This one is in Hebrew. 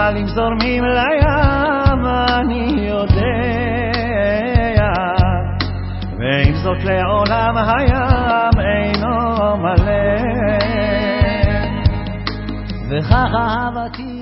נחלים זורמים לים, אני יודע, ועם זאת לעולם הים אינו מלא, וכך אהבתי